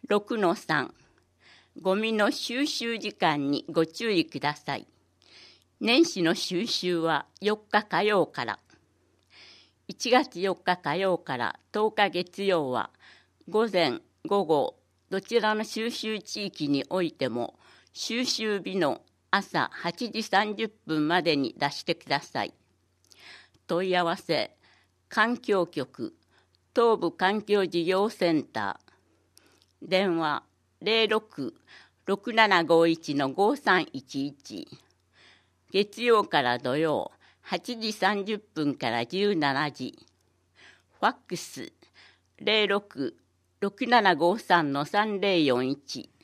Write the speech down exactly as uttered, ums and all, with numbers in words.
ろくのさん、ゴミの収集時間にご注意ください。年始の収集はよっか火曜から、いちがつよっか火曜からとおか月曜は午前午後どちらの収集地域においても収集日の朝はちじさんじゅっぷんまでに出してください。問い合わせ環境局東部環境事業センター、電話 ゼロろく ろくななごいち ごさんいちいち、月曜から土曜はちじさんじゅっぷんからじゅうしちじ、ファックス ゼロろく ろくななごさん さんぜろよんいち